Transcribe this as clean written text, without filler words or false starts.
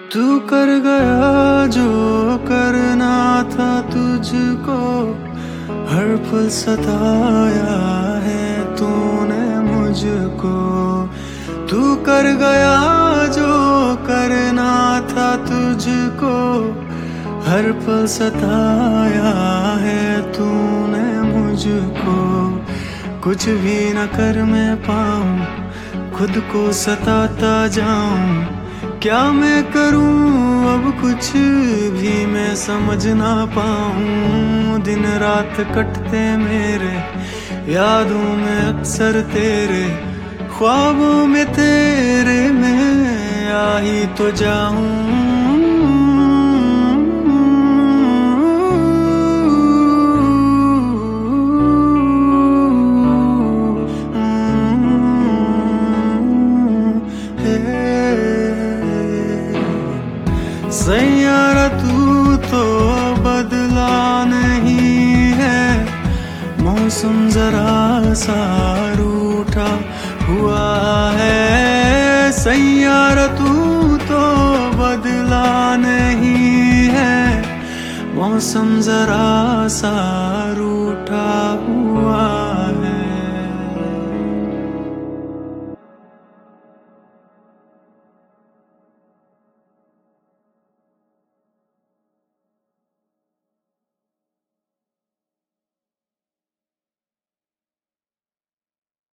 तू कर गया जो करना था तुझको, हर पल सताया है तूने मुझको। तू कर गया जो करना था तुझको, हर पल सताया है तूने मुझको। कुछ भी न कर मैं पाऊं, खुद को सताता जाऊं। क्या मैं करूं अब कुछ भी मैं समझ ना पाऊं। दिन रात कटते मेरे यादों में अक्सर तेरे, ख्वाबों में तेरे मैं आ ही तो जाऊं। सैयारा तू तो बदला नहीं है, मौसम जरा सा रूठा हुआ है। सैयारा तू तो बदला नहीं है, मौसम जरा सा रूठा